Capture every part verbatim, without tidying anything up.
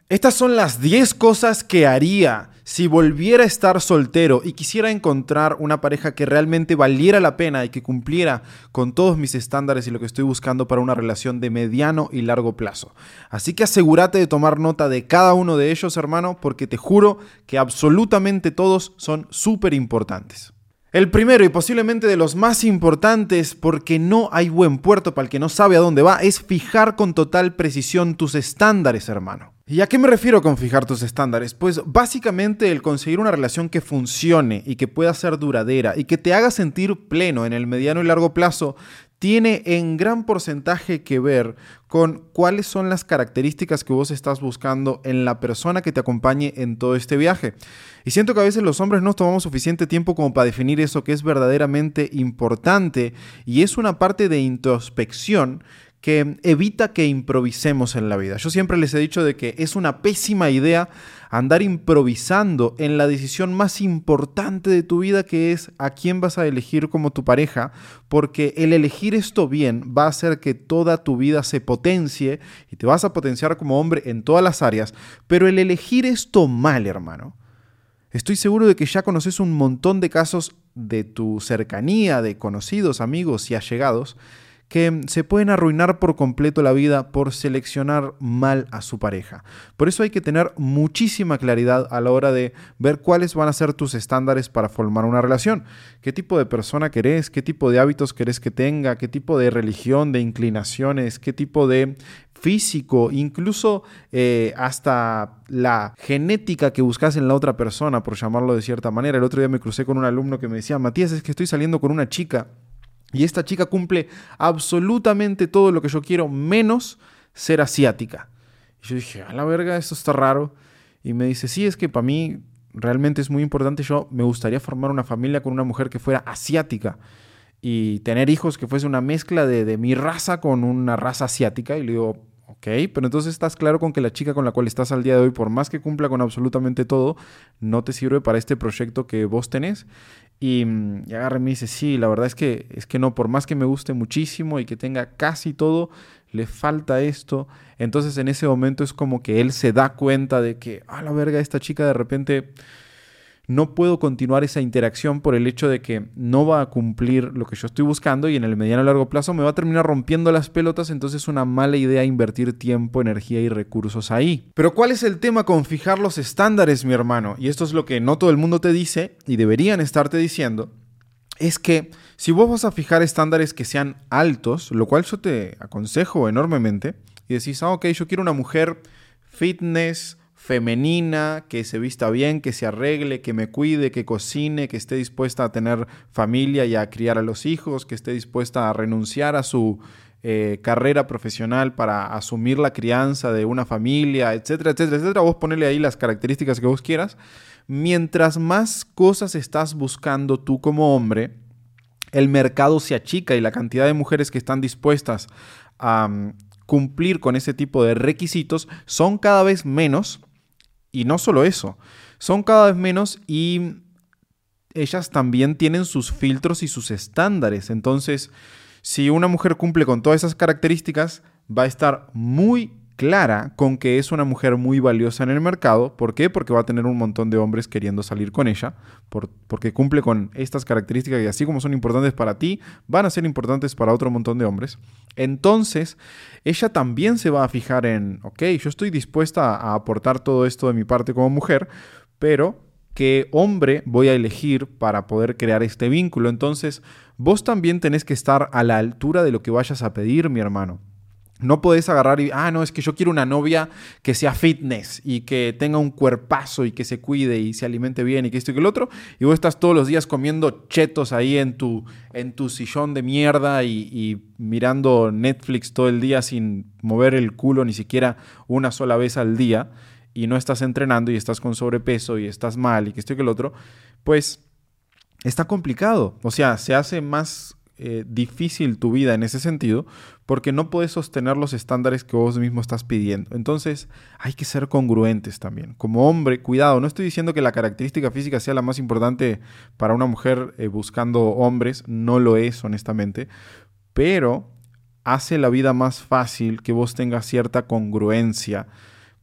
Estas son las diez cosas que haría si volviera a estar soltero y quisiera encontrar una pareja que realmente valiera la pena y que cumpliera con todos mis estándares y lo que estoy buscando para una relación de mediano y largo plazo. Así que asegúrate de tomar nota de cada uno de ellos, hermano, porque te juro que absolutamente todos son súper importantes. El primero y posiblemente de los más importantes, porque no hay buen puerto para el que no sabe a dónde va, es fijar con total precisión tus estándares, hermano. ¿Y a qué me refiero con fijar tus estándares? Pues básicamente el conseguir una relación que funcione y que pueda ser duradera y que te haga sentir pleno en el mediano y largo plazo tiene en gran porcentaje que ver con cuáles son las características que vos estás buscando en la persona que te acompañe en todo este viaje. Y siento que a veces los hombres no tomamos suficiente tiempo como para definir eso que es verdaderamente importante y es una parte de introspección que evita que improvisemos en la vida. Yo siempre les he dicho de que es una pésima idea andar improvisando en la decisión más importante de tu vida, que es a quién vas a elegir como tu pareja, porque el elegir esto bien va a hacer que toda tu vida se potencie y te vas a potenciar como hombre en todas las áreas, pero el elegir esto mal, hermano, estoy seguro de que ya conoces un montón de casos de tu cercanía, de conocidos, amigos y allegados, que se pueden arruinar por completo la vida por seleccionar mal a su pareja. Por eso hay que tener muchísima claridad a la hora de ver cuáles van a ser tus estándares para formar una relación. ¿Qué tipo de persona querés? ¿Qué tipo de hábitos querés que tenga? ¿Qué tipo de religión, de inclinaciones? ¿Qué tipo de físico? Incluso eh, hasta la genética que buscas en la otra persona, por llamarlo de cierta manera. El otro día me crucé con un alumno que me decía: Matías, es que estoy saliendo con una chica y esta chica cumple absolutamente todo lo que yo quiero, menos ser asiática. Y yo dije, a la verga, esto está raro. Y me dice, sí, es que para mí realmente es muy importante. Yo me gustaría formar una familia con una mujer que fuera asiática y tener hijos que fuese una mezcla de, de mi raza con una raza asiática. Y le digo, ok, pero entonces estás claro con que la chica con la cual estás al día de hoy, por más que cumpla con absolutamente todo, no te sirve para este proyecto que vos tenés. Y, y agarra y me dice, sí, la verdad es que, es que no, por más que me guste muchísimo y que tenga casi todo, le falta esto. Entonces en ese momento es como que él se da cuenta de que, a la verga, esta chica de repente no puedo continuar esa interacción por el hecho de que no va a cumplir lo que yo estoy buscando y en el mediano y largo plazo me va a terminar rompiendo las pelotas, entonces es una mala idea invertir tiempo, energía y recursos ahí. Pero ¿cuál es el tema con fijar los estándares, mi hermano? Y esto es lo que no todo el mundo te dice y deberían estarte diciendo, es que si vos vas a fijar estándares que sean altos, lo cual yo te aconsejo enormemente, y decís, ah, ok, yo quiero una mujer fitness, femenina, que se vista bien, que se arregle, que me cuide, que cocine, que esté dispuesta a tener familia y a criar a los hijos, que esté dispuesta a renunciar a su eh, carrera profesional para asumir la crianza de una familia, etcétera, etcétera, etcétera. Vos ponele ahí las características que vos quieras. Mientras más cosas estás buscando tú como hombre, el mercado se achica y la cantidad de mujeres que están dispuestas a um, cumplir con ese tipo de requisitos son cada vez menos. Y no solo eso, son cada vez menos y ellas también tienen sus filtros y sus estándares. Entonces, si una mujer cumple con todas esas características, va a estar muy clara con que es una mujer muy valiosa en el mercado. ¿Por qué? Porque va a tener un montón de hombres queriendo salir con ella, por, porque cumple con estas características y así como son importantes para ti, van a ser importantes para otro montón de hombres. Entonces, ella también se va a fijar en, ok, yo estoy dispuesta a aportar todo esto de mi parte como mujer, pero ¿qué hombre voy a elegir para poder crear este vínculo? Entonces, vos también tenés que estar a la altura de lo que vayas a pedir, mi hermano. No podés agarrar y, ah, no, es que yo quiero una novia que sea fitness y que tenga un cuerpazo y que se cuide y se alimente bien y que esto y que el otro. Y vos estás todos los días comiendo chetos ahí en tu, en tu sillón de mierda y, y mirando Netflix todo el día sin mover el culo ni siquiera una sola vez al día. Y no estás entrenando y estás con sobrepeso y estás mal y que esto y que el otro. Pues está complicado. O sea, se hace más Eh, difícil tu vida en ese sentido porque no puedes sostener los estándares que vos mismo estás pidiendo. Entonces hay que ser congruentes también. Como hombre, cuidado, no estoy diciendo que la característica física sea la más importante para una mujer eh, buscando hombres, no lo es honestamente, pero hace la vida más fácil que vos tengas cierta congruencia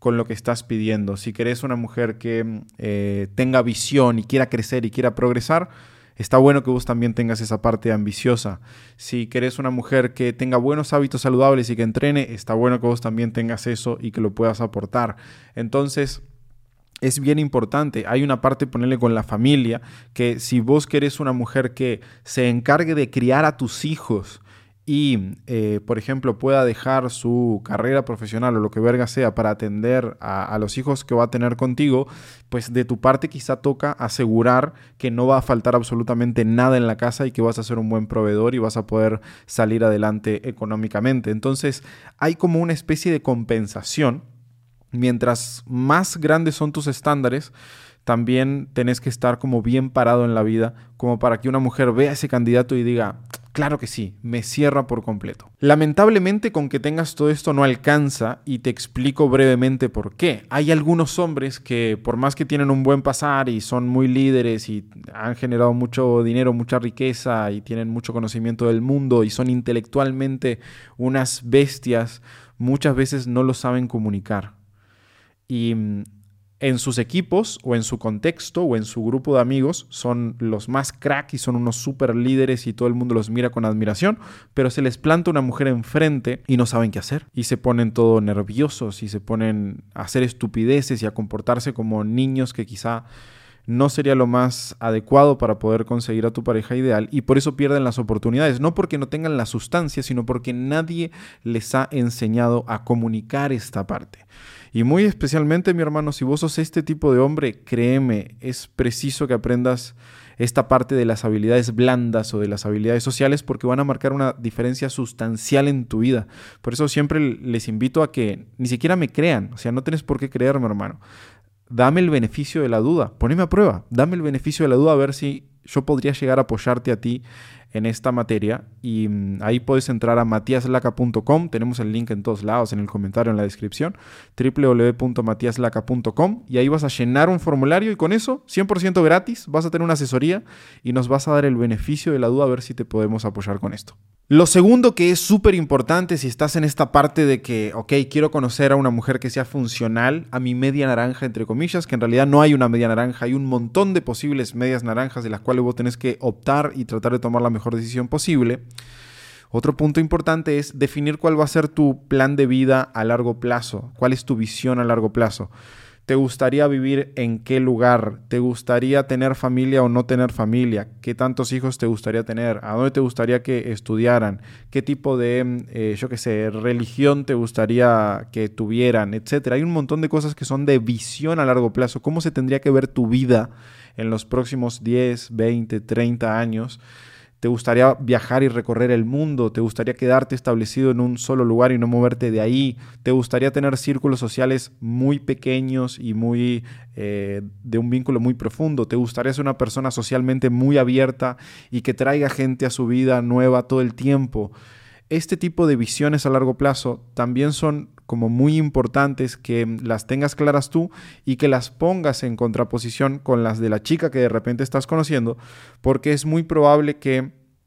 con lo que estás pidiendo. Si querés una mujer que eh, tenga visión y quiera crecer y quiera progresar, está bueno que vos también tengas esa parte ambiciosa. Si querés una mujer que tenga buenos hábitos saludables y que entrene, está bueno que vos también tengas eso y que lo puedas aportar. Entonces, es bien importante. Hay una parte, ponerle con la familia, que si vos querés una mujer que se encargue de criar a tus hijos y, eh, por ejemplo, pueda dejar su carrera profesional o lo que verga sea para atender a, a los hijos que va a tener contigo, pues de tu parte quizá toca asegurar que no va a faltar absolutamente nada en la casa y que vas a ser un buen proveedor y vas a poder salir adelante económicamente. Entonces, hay como una especie de compensación. Mientras más grandes son tus estándares, también tenés que estar como bien parado en la vida, como para que una mujer vea a ese candidato y diga, claro que sí, me cierra por completo. Lamentablemente, con que tengas todo esto no alcanza, y te explico brevemente por qué. Hay algunos hombres que, por más que tienen un buen pasar y son muy líderes y han generado mucho dinero, mucha riqueza y tienen mucho conocimiento del mundo y son intelectualmente unas bestias, muchas veces no lo saben comunicar. Y en sus equipos o en su contexto o en su grupo de amigos son los más crack y son unos super líderes y todo el mundo los mira con admiración, pero se les planta una mujer enfrente y no saben qué hacer y se ponen todo nerviosos y se ponen a hacer estupideces y a comportarse como niños, que quizá no sería lo más adecuado para poder conseguir a tu pareja ideal, y por eso pierden las oportunidades, no porque no tengan la sustancia, sino porque nadie les ha enseñado a comunicar esta parte. Y muy especialmente, mi hermano, si vos sos este tipo de hombre, créeme, es preciso que aprendas esta parte de las habilidades blandas o de las habilidades sociales, porque van a marcar una diferencia sustancial en tu vida. Por eso siempre les invito a que ni siquiera me crean, o sea, no tenés por qué creerme, hermano. Dame el beneficio de la duda, poneme a prueba, dame el beneficio de la duda a ver si yo podría llegar a apoyarte a ti en esta materia, y mmm, ahí puedes entrar a matias laca punto com, tenemos el link en todos lados, en el comentario, en la descripción, doble u doble u doble u punto matias laca punto com, y ahí vas a llenar un formulario y con eso, cien por ciento gratis, vas a tener una asesoría y nos vas a dar el beneficio de la duda a ver si te podemos apoyar con esto. Lo segundo que es súper importante si estás en esta parte de que, ok, quiero conocer a una mujer que sea funcional a mi media naranja, entre comillas, que en realidad no hay una media naranja, hay un montón de posibles medias naranjas de las cuales vos tenés que optar y tratar de tomar la mejor decisión posible. Otro punto importante es definir cuál va a ser tu plan de vida a largo plazo, cuál es tu visión a largo plazo. ¿Te gustaría vivir en qué lugar? ¿Te gustaría tener familia o no tener familia? ¿Qué tantos hijos te gustaría tener? ¿A dónde te gustaría que estudiaran? ¿Qué tipo de, eh, yo qué sé, religión te gustaría que tuvieran? Etcétera. Hay un montón de cosas que son de visión a largo plazo. ¿Cómo se tendría que ver tu vida en los próximos diez, veinte, treinta años? ¿Te gustaría viajar y recorrer el mundo? ¿Te gustaría quedarte establecido en un solo lugar y no moverte de ahí? ¿Te gustaría tener círculos sociales muy pequeños y muy eh, de un vínculo muy profundo? ¿Te gustaría ser una persona socialmente muy abierta y que traiga gente a su vida nueva todo el tiempo? Este tipo de visiones a largo plazo también son como muy importantes que las tengas claras tú y que las pongas en contraposición con las de la chica que de repente estás conociendo, porque es muy probable que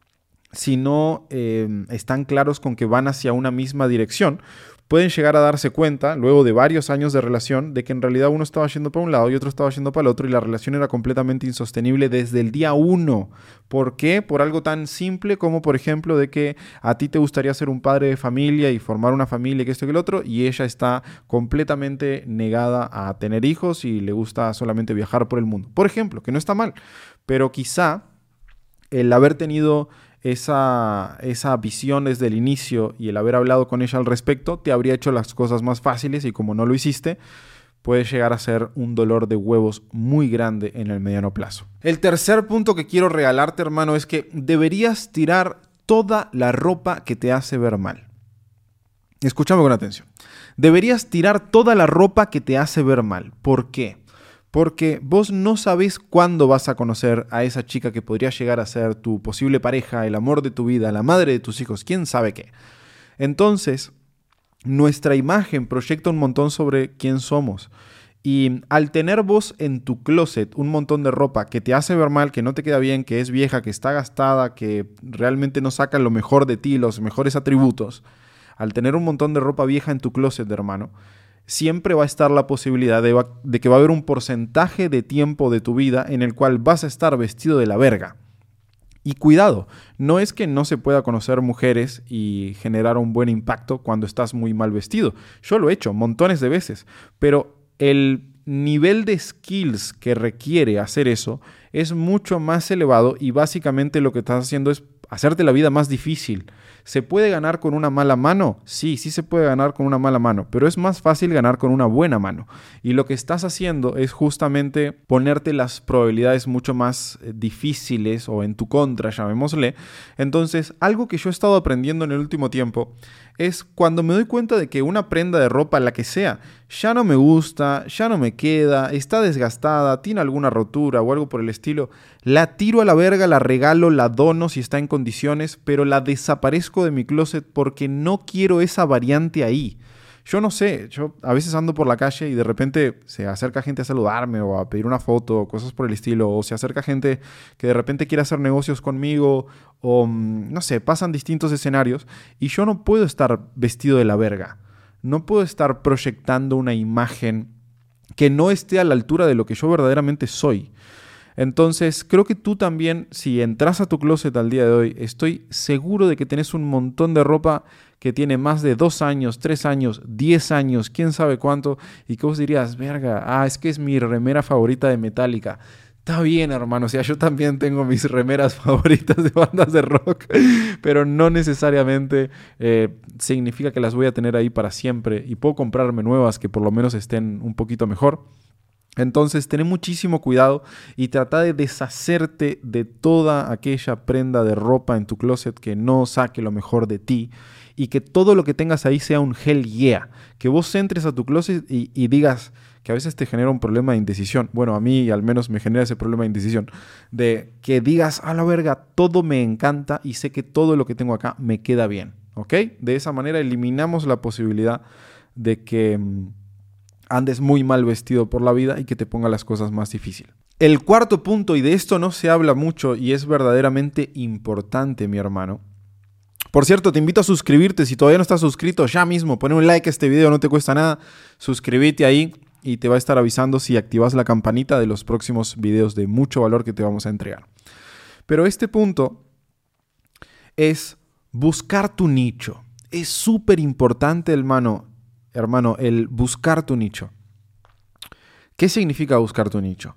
si no eh, están claros con que van hacia una misma dirección, pueden llegar a darse cuenta, luego de varios años de relación, de que en realidad uno estaba yendo para un lado y otro estaba yendo para el otro y la relación era completamente insostenible desde el día uno. ¿Por qué? Por algo tan simple como, por ejemplo, de que a ti te gustaría ser un padre de familia y formar una familia, que esto y que el otro, y ella está completamente negada a tener hijos y le gusta solamente viajar por el mundo. Por ejemplo, que no está mal, pero quizá el haber tenido Esa, esa visión desde el inicio y el haber hablado con ella al respecto te habría hecho las cosas más fáciles, y como no lo hiciste, puede llegar a ser un dolor de huevos muy grande en el mediano plazo. El tercer punto que quiero regalarte, hermano, es que deberías tirar toda la ropa que te hace ver mal. Escúchame con atención. Deberías tirar toda la ropa que te hace ver mal. ¿Por qué? Porque vos no sabés cuándo vas a conocer a esa chica que podría llegar a ser tu posible pareja, el amor de tu vida, la madre de tus hijos, quién sabe qué. Entonces, nuestra imagen proyecta un montón sobre quién somos. Y al tener vos en tu closet un montón de ropa que te hace ver mal, que no te queda bien, que es vieja, que está gastada, que realmente no saca lo mejor de ti, los mejores atributos, al tener un montón de ropa vieja en tu closet, hermano, siempre va a estar la posibilidad de, va- de que va a haber un porcentaje de tiempo de tu vida en el cual vas a estar vestido de la verga. Y cuidado, no es que no se pueda conocer mujeres y generar un buen impacto cuando estás muy mal vestido. Yo lo he hecho montones de veces, pero el nivel de skills que requiere hacer eso es mucho más elevado y básicamente lo que estás haciendo es hacerte la vida más difícil. ¿Se puede ganar con una mala mano? Sí, sí se puede ganar con una mala mano, pero es más fácil ganar con una buena mano. Y lo que estás haciendo es justamente ponerte las probabilidades mucho más eh, difíciles o en tu contra, llamémosle. Entonces, algo que yo he estado aprendiendo en el último tiempo es cuando me doy cuenta de que una prenda de ropa, la que sea, ya no me gusta, ya no me queda, está desgastada, tiene alguna rotura o algo por el estilo, la tiro a la verga, la regalo, la dono si está en condiciones, pero la desaparezco de mi closet porque no quiero esa variante ahí. Yo no sé, yo a veces ando por la calle y de repente se acerca gente a saludarme o a pedir una foto o cosas por el estilo, o se acerca gente que de repente quiere hacer negocios conmigo, o mm, no sé, pasan distintos escenarios y yo no puedo estar vestido de la verga. No puedo estar proyectando una imagen que no esté a la altura de lo que yo verdaderamente soy. Entonces, creo que tú también, si entras a tu closet al día de hoy, estoy seguro de que tenés un montón de ropa que tiene más de dos años, tres años, diez años, quién sabe cuánto, y que vos dirías, verga, ah, es que es mi remera favorita de Metallica. Está bien, hermano, o sea, yo también tengo mis remeras favoritas de bandas de rock, pero no necesariamente eh, significa que las voy a tener ahí para siempre y puedo comprarme nuevas que por lo menos estén un poquito mejor. Entonces, ten muchísimo cuidado y trata de deshacerte de toda aquella prenda de ropa en tu closet que no saque lo mejor de ti y que todo lo que tengas ahí sea un hell yeah. Que vos entres a tu closet y, y digas que a veces te genera un problema de indecisión. Bueno, a mí al menos me genera ese problema de indecisión. De que digas, a la verga, todo me encanta y sé que todo lo que tengo acá me queda bien. ¿Ok? De esa manera eliminamos la posibilidad de que andes muy mal vestido por la vida y que te ponga las cosas más difíciles. El cuarto punto, y de esto no se habla mucho y es verdaderamente importante, mi hermano. Por cierto, te invito a suscribirte. Si todavía no estás suscrito, ya mismo, pon un like a este video, no te cuesta nada. Suscríbete ahí y te va a estar avisando si activas la campanita de los próximos videos de mucho valor que te vamos a entregar. Pero este punto es buscar tu nicho. Es súper importante, hermano. Hermano, el buscar tu nicho. ¿Qué significa buscar tu nicho?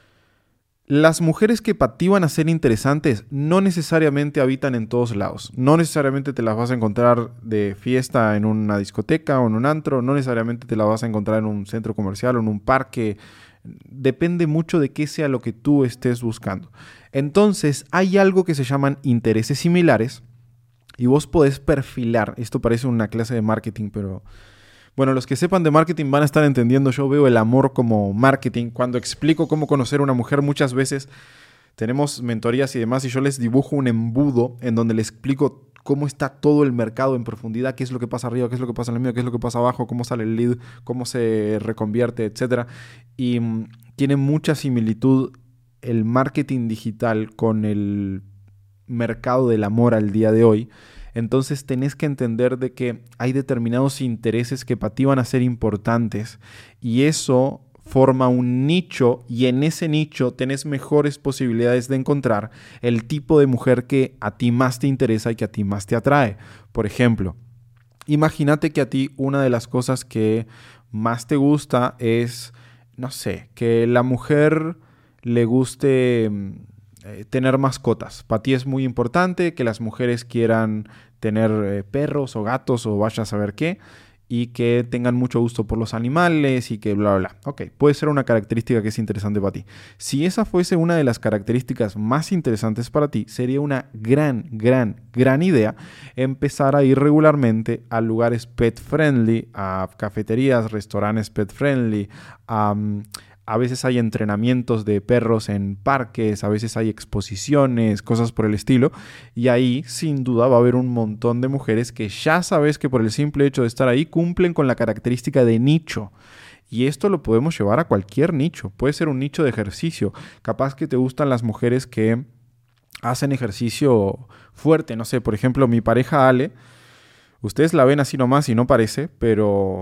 Las mujeres que para ti van a ser interesantes no necesariamente habitan en todos lados. No necesariamente te las vas a encontrar de fiesta en una discoteca o en un antro. No necesariamente te las vas a encontrar en un centro comercial o en un parque. Depende mucho de qué sea lo que tú estés buscando. Entonces, hay algo que se llaman intereses similares y vos podés perfilar. Esto parece una clase de marketing, pero... Bueno, los que sepan de marketing van a estar entendiendo. Yo veo el amor como marketing. Cuando explico cómo conocer a una mujer, muchas veces tenemos mentorías y demás y yo les dibujo un embudo en donde les explico cómo está todo el mercado en profundidad, qué es lo que pasa arriba, qué es lo que pasa en el medio, qué es lo que pasa abajo, cómo sale el lead, cómo se reconvierte, etcétera. Y um, tiene mucha similitud el marketing digital con el mercado del amor al día de hoy. Entonces tenés que entender de que hay determinados intereses que para ti van a ser importantes y eso forma un nicho y en ese nicho tenés mejores posibilidades de encontrar el tipo de mujer que a ti más te interesa y que a ti más te atrae. Por ejemplo, imagínate que a ti una de las cosas que más te gusta es, no sé, que la mujer le guste... Eh, tener mascotas. Para ti es muy importante que las mujeres quieran tener eh, perros o gatos o vaya a saber qué y que tengan mucho gusto por los animales y que bla, bla, bla. Ok, puede ser una característica que es interesante para ti. Si esa fuese una de las características más interesantes para ti, sería una gran, gran, gran idea empezar a ir regularmente a lugares pet friendly, a cafeterías, restaurantes pet friendly, a... Um, A veces hay entrenamientos de perros en parques, a veces hay exposiciones, cosas por el estilo. Y ahí, sin duda, va a haber un montón de mujeres que ya sabes que por el simple hecho de estar ahí cumplen con la característica de nicho. Y esto lo podemos llevar a cualquier nicho. Puede ser un nicho de ejercicio. Capaz que te gustan las mujeres que hacen ejercicio fuerte. No sé, por ejemplo, mi pareja Ale, ustedes la ven así nomás y no parece, pero...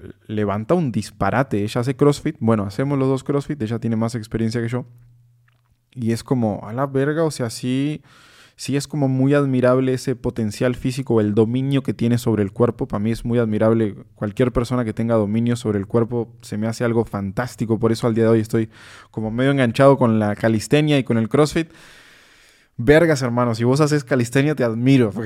levanta un disparate. Ella hace CrossFit. Bueno, hacemos los dos CrossFit. Ella tiene más experiencia que yo. Y es como, a la verga, o sea, sí, sí es como muy admirable ese potencial físico, el dominio que tiene sobre el cuerpo. Para mí es muy admirable. Cualquier persona que tenga dominio sobre el cuerpo se me hace algo fantástico. Por eso al día de hoy estoy como medio enganchado con la calistenia y con el CrossFit. Vergas, hermano, si vos haces calistenia te admiro, porque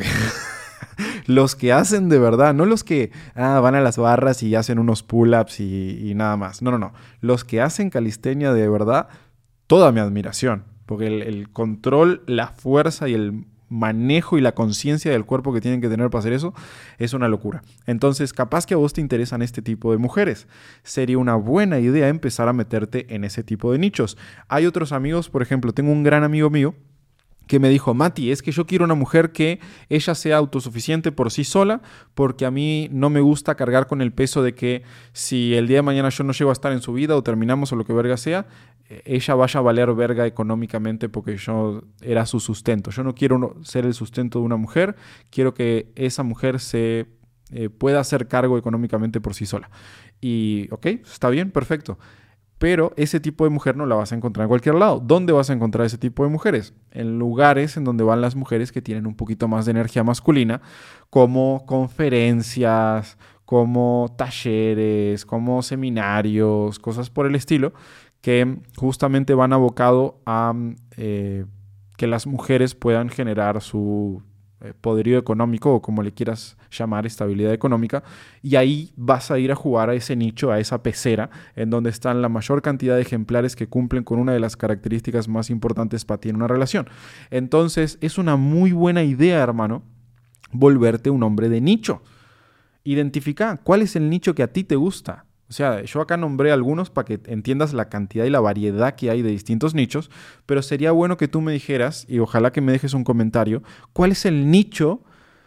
los que hacen de verdad, no los que ah, van a las barras y hacen unos pull-ups y, y nada más. No, no, no. Los que hacen calistenia de verdad, toda mi admiración, porque el, el control, la fuerza y el manejo y la conciencia del cuerpo que tienen que tener para hacer eso es una locura. Entonces, capaz que a vos te interesan este tipo de mujeres. Sería una buena idea empezar a meterte en ese tipo de nichos. Hay otros amigos, por ejemplo, tengo un gran amigo mío que me dijo, Mati, es que yo quiero una mujer que ella sea autosuficiente por sí sola, porque a mí no me gusta cargar con el peso de que si el día de mañana yo no llego a estar en su vida o terminamos o lo que verga sea, ella vaya a valer verga económicamente porque yo era su sustento. Yo no quiero ser el sustento de una mujer, quiero que esa mujer se eh, pueda hacer cargo económicamente por sí sola. Y, ok, está bien, perfecto. Pero ese tipo de mujer no la vas a encontrar en cualquier lado. ¿Dónde vas a encontrar ese tipo de mujeres? En lugares en donde van las mujeres que tienen un poquito más de energía masculina, como conferencias, como talleres, como seminarios, cosas por el estilo, que justamente van abocado a eh, que las mujeres puedan generar su eh, poderío económico o como le quieras llamar, estabilidad económica, y ahí vas a ir a jugar a ese nicho, a esa pecera, en donde están la mayor cantidad de ejemplares que cumplen con una de las características más importantes para ti en una relación. Entonces, es una muy buena idea, hermano, volverte un hombre de nicho. Identifica cuál es el nicho que a ti te gusta. O sea, yo acá nombré algunos para que entiendas la cantidad y la variedad que hay de distintos nichos, pero sería bueno que tú me dijeras, y ojalá que me dejes un comentario, cuál es el nicho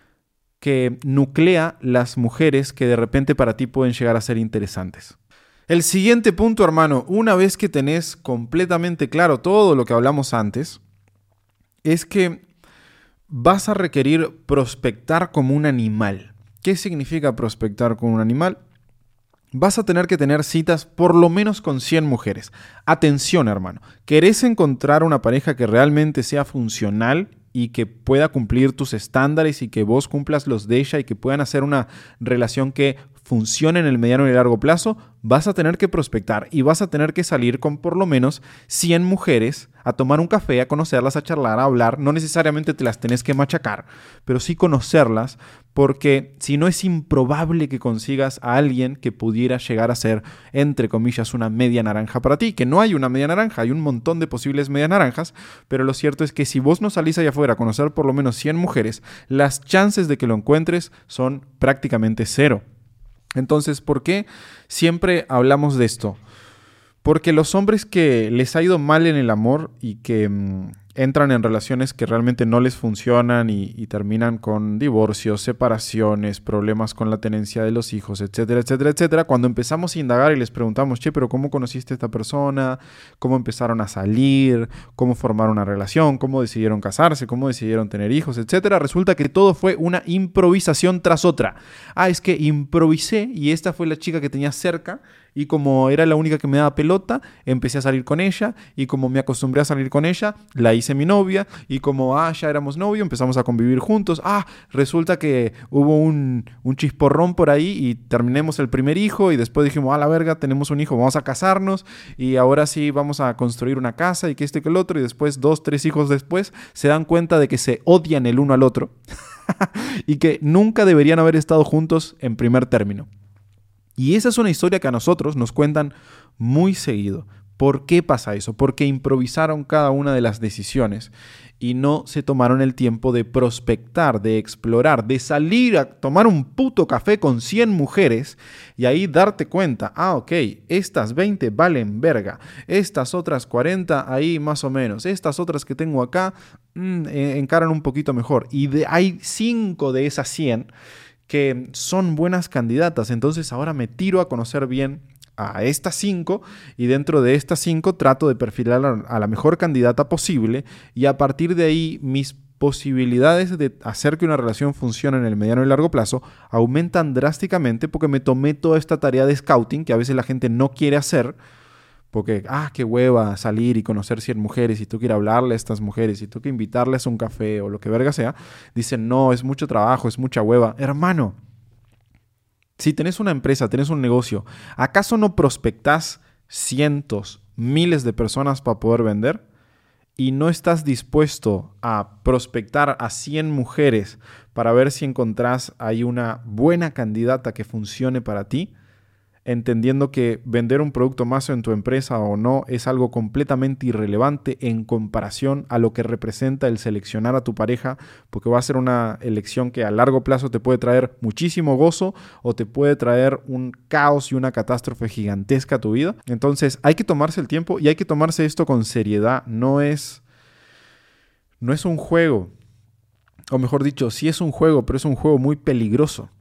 que nuclea las mujeres que de repente para ti pueden llegar a ser interesantes. El siguiente punto, hermano, una vez que tenés completamente claro todo lo que hablamos antes, es que vas a requerir prospectar como un animal. ¿Qué significa prospectar como un animal? Vas a tener que tener citas por lo menos con cien mujeres. Atención, hermano. ¿Querés encontrar una pareja que realmente sea funcional y que pueda cumplir tus estándares y que vos cumplas los de ella y que puedan hacer una relación que funcione en el mediano y largo plazo? Vas a tener que prospectar y vas a tener que salir con por lo menos cien mujeres a tomar un café, a conocerlas, a charlar, a hablar. No necesariamente te las tenés que machacar, pero sí conocerlas, porque si no es improbable que consigas a alguien que pudiera llegar a ser, entre comillas, una media naranja para ti. Que no hay una media naranja, hay un montón de posibles medias naranjas, pero lo cierto es que si vos no salís allá afuera a conocer por lo menos cien mujeres, las chances de que lo encuentres son prácticamente cero. Entonces, ¿por qué siempre hablamos de esto? Porque los hombres que les ha ido mal en el amor y que mmm, entran en relaciones que realmente no les funcionan y, y terminan con divorcios, separaciones, problemas con la tenencia de los hijos, etcétera, etcétera, etcétera, cuando empezamos a indagar y les preguntamos, che, pero ¿cómo conociste a esta persona? ¿Cómo empezaron a salir? ¿Cómo formaron una relación? ¿Cómo decidieron casarse? ¿Cómo decidieron tener hijos? Etcétera. Resulta que todo fue una improvisación tras otra. Ah, es que improvisé y esta fue la chica que tenía cerca. Y como era la única que me daba pelota, empecé a salir con ella. Y como me acostumbré a salir con ella, la hice mi novia. Y como ah, ya éramos novios, empezamos a convivir juntos. Ah, resulta que hubo un, un chisporrón por ahí y terminemos el primer hijo. Y después dijimos, ah, la verga, tenemos un hijo, vamos a casarnos. Y ahora sí vamos a construir una casa y que este que el otro. Y después, dos, tres hijos después, se dan cuenta de que se odian el uno al otro. Y que nunca deberían haber estado juntos en primer término. Y esa es una historia que a nosotros nos cuentan muy seguido. ¿Por qué pasa eso? Porque improvisaron cada una de las decisiones y no se tomaron el tiempo de prospectar, de explorar, de salir a tomar un puto café con cien mujeres y ahí darte cuenta, ah, ok, estas veinte valen verga, estas otras cuarenta ahí más o menos, estas otras que tengo acá mmm, encaran un poquito mejor. Y de, hay cinco de esas cien que son buenas candidatas. Entonces ahora me tiro a conocer bien a estas cinco y dentro de estas cinco trato de perfilar a la mejor candidata posible y a partir de ahí mis posibilidades de hacer que una relación funcione en el mediano y largo plazo aumentan drásticamente porque me tomé toda esta tarea de scouting que a veces la gente no quiere hacer porque, ah, qué hueva salir y conocer cien mujeres y tú quieres hablarle a estas mujeres y tú que invitarles a un café o lo que verga sea. Dicen, no, es mucho trabajo, es mucha hueva. Hermano, si tenés una empresa, tenés un negocio, ¿acaso no prospectás cientos, miles de personas para poder vender? Y no estás dispuesto a prospectar a cien mujeres para ver si encontrás ahí una buena candidata que funcione para ti, entendiendo que vender un producto más en tu empresa o no es algo completamente irrelevante en comparación a lo que representa el seleccionar a tu pareja, porque va a ser una elección que a largo plazo te puede traer muchísimo gozo o te puede traer un caos y una catástrofe gigantesca a tu vida. Entonces hay que tomarse el tiempo y hay que tomarse esto con seriedad. No es, no es un juego, o mejor dicho, sí es un juego, pero es un juego muy peligroso.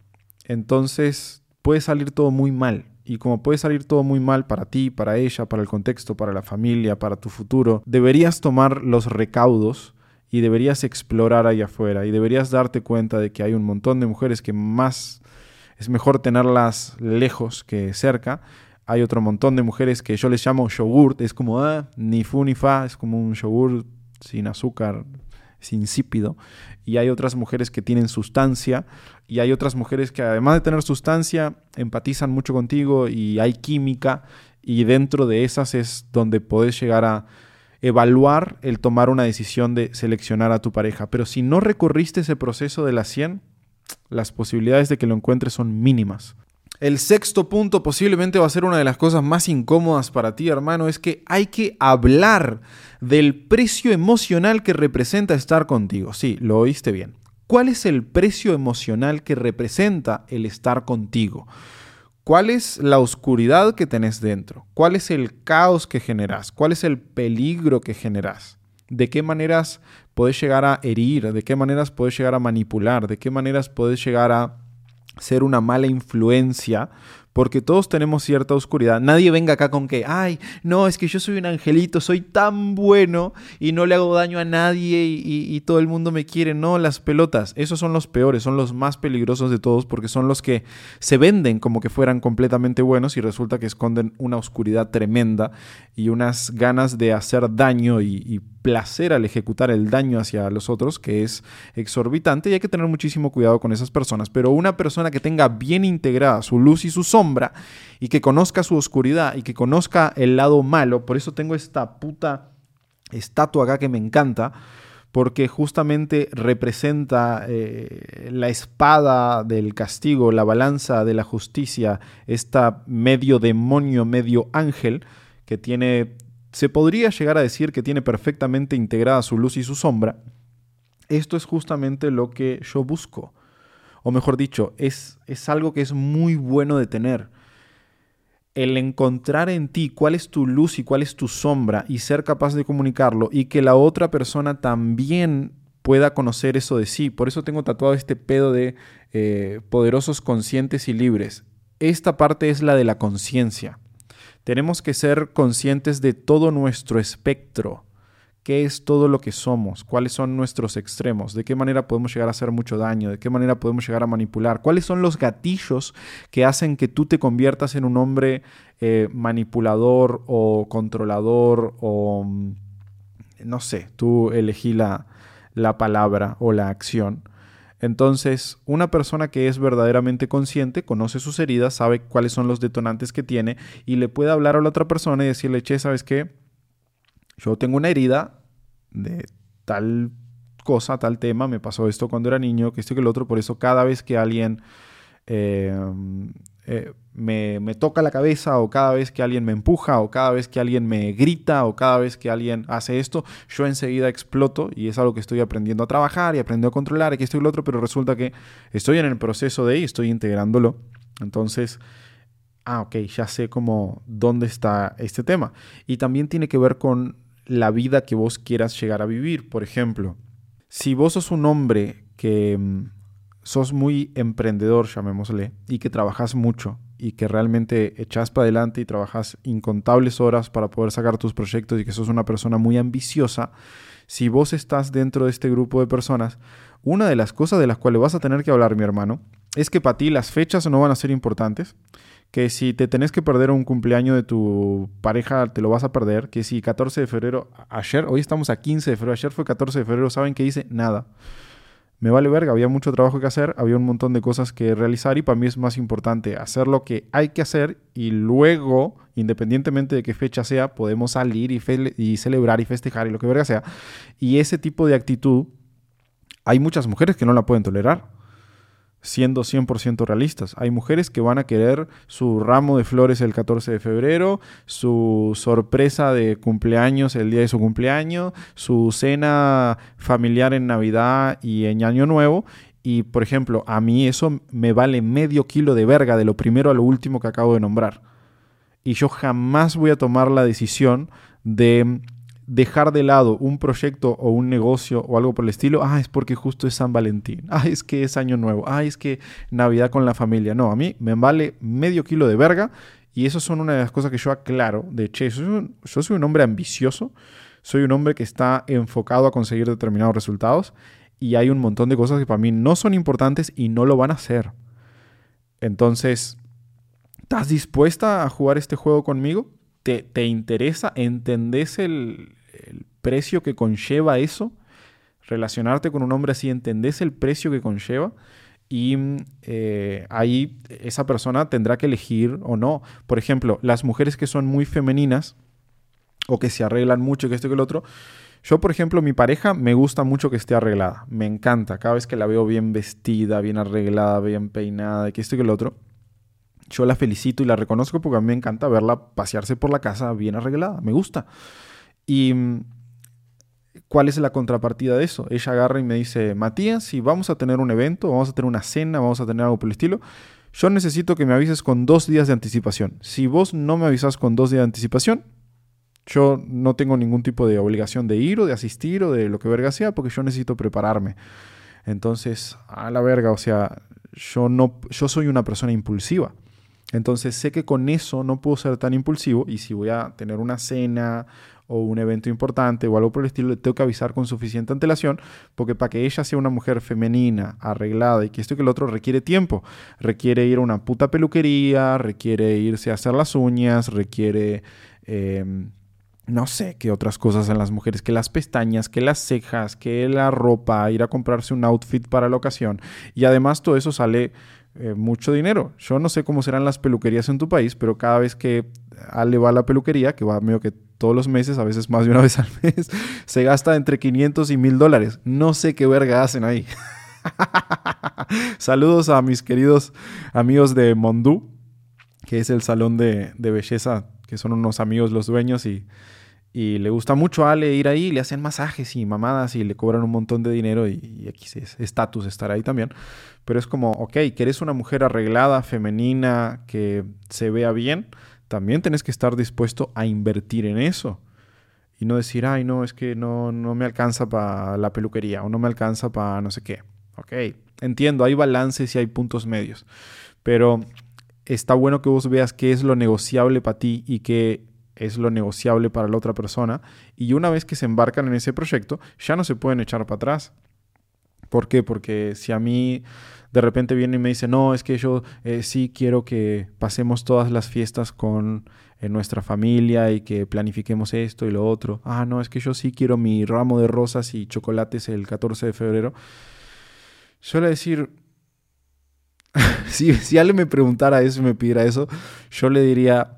Entonces puede salir todo muy mal. Y como puede salir todo muy mal para ti, para ella, para el contexto, para la familia, para tu futuro, deberías tomar los recaudos y deberías explorar ahí afuera y deberías darte cuenta de que hay un montón de mujeres que más es mejor tenerlas lejos que cerca. Hay otro montón de mujeres que yo les llamo yogurt, es como ah, ni fu ni fa, es como un yogurt sin azúcar, es insípido. Y hay otras mujeres que tienen sustancia y hay otras mujeres que además de tener sustancia empatizan mucho contigo y hay química, y dentro de esas es donde podés llegar a evaluar el tomar una decisión de seleccionar a tu pareja. Pero si no recorriste ese proceso de las cien, las posibilidades de que lo encuentres son mínimas. El sexto punto posiblemente va a ser una de las cosas más incómodas para ti, hermano, es que hay que hablar del precio emocional que representa estar contigo. Sí, lo oíste bien. ¿Cuál es el precio emocional que representa el estar contigo? ¿Cuál es la oscuridad que tenés dentro? ¿Cuál es el caos que generás? ¿Cuál es el peligro que generás? ¿De qué maneras podés llegar a herir? ¿De qué maneras podés llegar a manipular? ¿De qué maneras podés llegar a ser una mala influencia? Porque todos tenemos cierta oscuridad. Nadie venga acá con que, ay, no, es que yo soy un angelito, soy tan bueno y no le hago daño a nadie y, y, y todo el mundo me quiere. No, las pelotas, esos son los peores, son los más peligrosos de todos porque son los que se venden como que fueran completamente buenos y resulta que esconden una oscuridad tremenda y unas ganas de hacer daño y, y placer al ejecutar el daño hacia los otros que es exorbitante, y hay que tener muchísimo cuidado con esas personas. Pero una persona que tenga bien integrada su luz y su sombra y que conozca su oscuridad y que conozca el lado malo, por eso tengo esta puta estatua acá que me encanta, porque justamente representa eh, la espada del castigo, la balanza de la justicia, esta medio demonio, medio ángel que tiene, se podría llegar a decir que tiene perfectamente integrada su luz y su sombra. Esto es justamente lo que yo busco. O mejor dicho, es, es algo que es muy bueno de tener. El encontrar en ti cuál es tu luz y cuál es tu sombra y ser capaz de comunicarlo y que la otra persona también pueda conocer eso de sí. Por eso tengo tatuado este pedo de eh, poderosos, conscientes y libres. Esta parte es la de la conciencia. Tenemos que ser conscientes de todo nuestro espectro. ¿Qué es todo lo que somos? ¿Cuáles son nuestros extremos? ¿De qué manera podemos llegar a hacer mucho daño? ¿De qué manera podemos llegar a manipular? ¿Cuáles son los gatillos que hacen que tú te conviertas en un hombre eh, manipulador o controlador o, no sé, tú elegí la, la palabra o la acción? Entonces, una persona que es verdaderamente consciente, conoce sus heridas, sabe cuáles son los detonantes que tiene y le puede hablar a la otra persona y decirle, che, ¿sabes qué? Yo tengo una herida de tal cosa, tal tema, me pasó esto cuando era niño, que esto y que el otro, por eso cada vez que alguien eh, eh, me, me toca la cabeza o cada vez que alguien me empuja o cada vez que alguien me grita o cada vez que alguien hace esto, yo enseguida exploto y es algo que estoy aprendiendo a trabajar y aprendiendo a controlar y que esto y lo otro, pero resulta que estoy en el proceso de y estoy integrándolo. Entonces, ah, ok, ya sé cómo, dónde está este tema. Y también tiene que ver con la vida que vos quieras llegar a vivir. Por ejemplo, si vos sos un hombre que mm, sos muy emprendedor, llamémosle, y que trabajas mucho y que realmente echas para adelante y trabajas incontables horas para poder sacar tus proyectos y que sos una persona muy ambiciosa, si vos estás dentro de este grupo de personas, una de las cosas de las cuales vas a tener que hablar, mi hermano, es que para ti las fechas no van a ser importantes, que si te tenés que perder un cumpleaños de tu pareja, te lo vas a perder, que si catorce de febrero, ayer, hoy estamos a quince de febrero, ayer fue catorce de febrero, ¿saben qué hice? Nada. Me vale verga, había mucho trabajo que hacer, había un montón de cosas que realizar y para mí es más importante hacer lo que hay que hacer y luego, independientemente de qué fecha sea, podemos salir y, fe- y celebrar y festejar y lo que verga sea. Y ese tipo de actitud, hay muchas mujeres que no la pueden tolerar, siendo cien por ciento realistas. Hay mujeres que van a querer su ramo de flores el catorce de febrero, su sorpresa de cumpleaños el día de su cumpleaños, su cena familiar en Navidad y en Año Nuevo. Y, por ejemplo, a mí eso me vale medio kilo de verga de lo primero a lo último que acabo de nombrar. Y yo jamás voy a tomar la decisión de dejar de lado un proyecto o un negocio o algo por el estilo. Ah, es porque justo es San Valentín. Ah, es que es Año Nuevo. Ah, es que Navidad con la familia. No, a mí me vale medio kilo de verga y eso son una de las cosas que yo aclaro. De, che, yo soy un, yo soy un hombre ambicioso, soy un hombre que está enfocado a conseguir determinados resultados y hay un montón de cosas que para mí no son importantes y no lo van a hacer. Entonces, ¿estás dispuesta a jugar este juego conmigo? ¿Te, te interesa? ¿Entendés el, el precio que conlleva eso? Relacionarte con un hombre así, ¿entendés el precio que conlleva? Y eh, ahí esa persona tendrá que elegir o no. Por ejemplo, las mujeres que son muy femeninas o que se arreglan mucho, que esto y que el otro. Yo, por ejemplo, mi pareja me gusta mucho que esté arreglada. Me encanta. Cada vez que la veo bien vestida, bien arreglada, bien peinada, que esto y que el otro. Yo la felicito y la reconozco porque a mí me encanta verla pasearse por la casa bien arreglada. Me gusta. Y ¿cuál es la contrapartida de eso? Ella agarra y me dice, Matías, si vamos a tener un evento, vamos a tener una cena, vamos a tener algo por el estilo, yo necesito que me avises con dos días de anticipación. Si vos no me avisas con dos días de anticipación, yo no tengo ningún tipo de obligación de ir o de asistir o de lo que verga sea porque yo necesito prepararme. Entonces, a la verga, o sea, yo, no, yo soy una persona impulsiva. Entonces sé que con eso no puedo ser tan impulsivo y si voy a tener una cena o un evento importante o algo por el estilo, le tengo que avisar con suficiente antelación porque para que ella sea una mujer femenina, arreglada y que esto y que el otro requiere tiempo. Requiere ir a una puta peluquería, requiere irse a hacer las uñas, requiere... Eh, no sé qué otras cosas en las mujeres, que las pestañas, que las cejas, que la ropa, ir a comprarse un outfit para la ocasión. Y además todo eso sale eh, mucho dinero. Yo no sé cómo serán las peluquerías en tu país, pero cada vez que Ale va a la peluquería, que va medio que todos los meses, a veces más de una vez al mes, se gasta entre quinientos y mil dólares. No sé qué verga hacen ahí. Saludos a mis queridos amigos de Mondú, que es el salón de, de belleza, que son unos amigos los dueños y... Y le gusta mucho a Ale ir ahí, le hacen masajes y mamadas y le cobran un montón de dinero y, y aquí es estatus estar ahí también. Pero es como, ok, que eres una mujer arreglada, femenina, que se vea bien, también tenés que estar dispuesto a invertir en eso. Y no decir, ay, no, es que no, no me alcanza para la peluquería o no me alcanza para no sé qué. Ok, entiendo, hay balances y hay puntos medios. Pero está bueno que vos veas qué es lo negociable para ti y qué es lo negociable para la otra persona. Y una vez que se embarcan en ese proyecto, ya no se pueden echar para atrás. ¿Por qué? Porque si a mí de repente viene y me dice, no, es que yo eh, sí quiero que pasemos todas las fiestas con eh, nuestra familia y que planifiquemos esto y lo otro. Ah, no, es que yo sí quiero mi ramo de rosas y chocolates el catorce de febrero. Suele decir, si, si alguien me preguntara eso y me pidiera eso, yo le diría,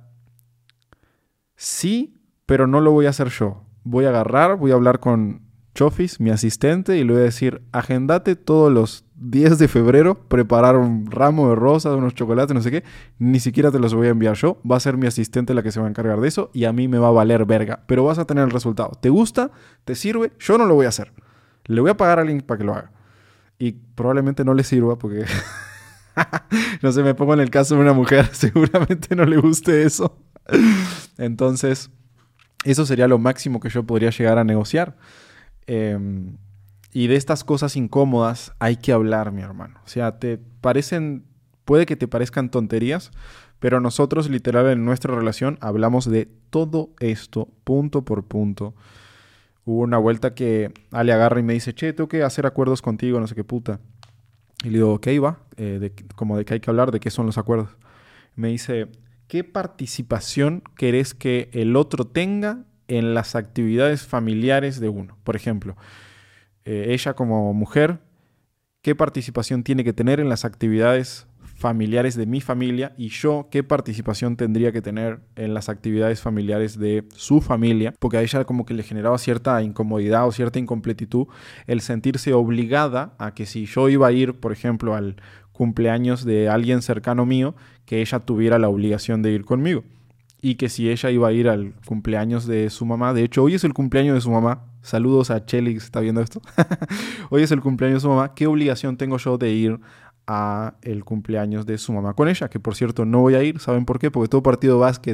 sí, pero no lo voy a hacer yo. Voy a agarrar, voy a hablar con Chofis, mi asistente, y le voy a decir, agendate todos los diez de febrero, preparar un ramo de rosas, unos chocolates, no sé qué. Ni siquiera te los voy a enviar yo. Va a ser mi asistente la que se va a encargar de eso y a mí me va a valer verga. Pero vas a tener el resultado. ¿Te gusta? ¿Te sirve? Yo no lo voy a hacer. Le voy a pagar a alguien para que lo haga. Y probablemente no le sirva porque... no sé, me pongo en el caso de una mujer. Seguramente no le guste eso. Entonces, eso sería lo máximo que yo podría llegar a negociar. Eh, y de estas cosas incómodas hay que hablar, mi hermano. O sea, te parecen, puede que te parezcan tonterías, Pero nosotros, literal, en nuestra relación hablamos de todo esto, punto por punto. Hubo una vuelta que Ale agarra y me dice, che, tengo que hacer acuerdos contigo, no sé qué puta. Y le digo, ok, va, eh, de, como de qué hay que hablar, de qué son los acuerdos. Me dice, ¿qué participación querés que el otro tenga en las actividades familiares de uno? Por ejemplo, eh, ella como mujer, ¿qué participación tiene que tener en las actividades familiares de mi familia? Y yo, ¿qué participación tendría que tener en las actividades familiares de su familia? Porque a ella como que le generaba cierta incomodidad o cierta incompletitud el sentirse obligada a que si yo iba a ir, por ejemplo, al cumpleaños de alguien cercano mío, que ella tuviera la obligación de ir conmigo. Y que si ella iba a ir al cumpleaños de su mamá, de hecho hoy es el cumpleaños de su mamá, saludos a Cheli que está viendo esto, hoy es el cumpleaños de su mamá, ¿qué obligación tengo yo de ir a el cumpleaños de su mamá con ella? Que por cierto no voy a ir, ¿saben por qué? Porque todo partido de básquet.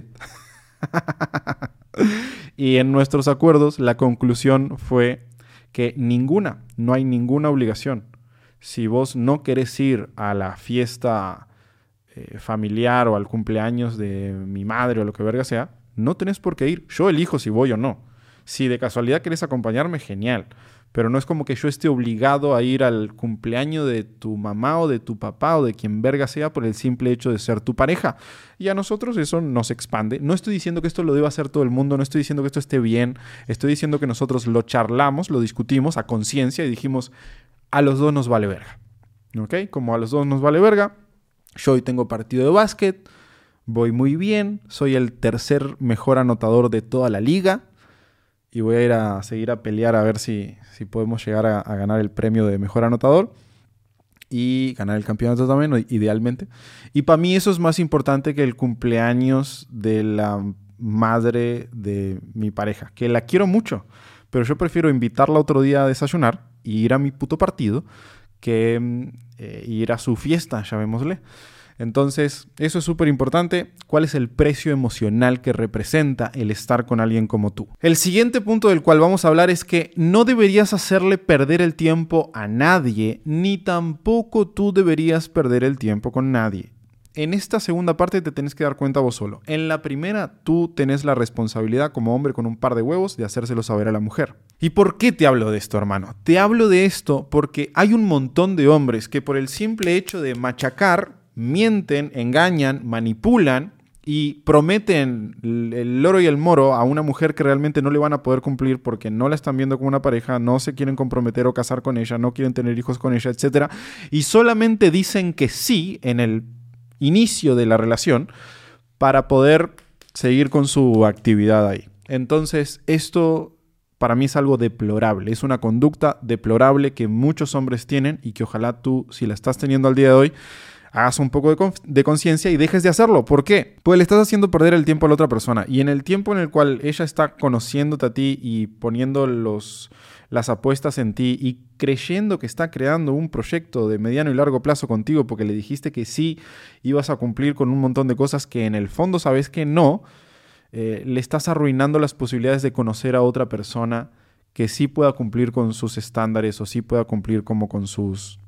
Y en nuestros acuerdos la conclusión fue que ninguna, no hay ninguna obligación. Si vos no querés ir a la fiesta eh, familiar o al cumpleaños de mi madre o lo que verga sea, no tenés por qué ir. Yo elijo si voy o no. Si de casualidad querés acompañarme, genial. Pero no es como que yo esté obligado a ir al cumpleaños de tu mamá o de tu papá o de quien verga sea por el simple hecho de ser tu pareja. Y a nosotros eso nos expande. No estoy diciendo que esto lo deba hacer todo el mundo, no estoy diciendo que esto esté bien. Estoy diciendo que nosotros lo charlamos, lo discutimos a conciencia y dijimos, a los dos nos vale verga. ¿Ok? Como a los dos nos vale verga, yo hoy tengo partido de básquet, voy muy bien, soy el tercer mejor anotador de toda la liga. Y voy a ir a seguir a pelear a ver si, si podemos llegar a, a ganar el premio de mejor anotador y ganar el campeonato también, idealmente. Y para mí eso es más importante que el cumpleaños de la madre de mi pareja, que la quiero mucho, pero yo prefiero invitarla otro día a desayunar y ir a mi puto partido que eh, ir a su fiesta, llamémosle. Entonces, eso es súper importante. ¿Cuál es el precio emocional que representa el estar con alguien como tú? El siguiente punto del cual vamos a hablar es que no deberías hacerle perder el tiempo a nadie, ni tampoco tú deberías perder el tiempo con nadie. En esta segunda parte te tenés que dar cuenta vos solo. En la primera, tú tenés la responsabilidad como hombre con un par de huevos de hacérselo saber a la mujer. ¿Y por qué te hablo de esto, hermano? Te hablo de esto porque hay un montón de hombres que por el simple hecho de machacar, mienten, engañan, manipulan y prometen el loro y el moro a una mujer que realmente no le van a poder cumplir porque no la están viendo como una pareja, no se quieren comprometer o casar con ella, no quieren tener hijos con ella, etcétera. Y solamente dicen que sí en el inicio de la relación para poder seguir con su actividad ahí. Entonces, esto para mí es algo deplorable. Es una conducta deplorable que muchos hombres tienen y que ojalá tú, si la estás teniendo al día de hoy, hagas un poco de, conf- de conciencia y dejes de hacerlo. ¿Por qué? Pues le estás haciendo perder el tiempo a la otra persona. Y en el tiempo en el cual ella está conociéndote a ti y poniendo los, las apuestas en ti y creyendo que está creando un proyecto de mediano y largo plazo contigo porque le dijiste que sí ibas a cumplir con un montón de cosas que en el fondo sabes que no, eh, le estás arruinando las posibilidades de conocer a otra persona que sí pueda cumplir con sus estándares o sí pueda cumplir como con sus...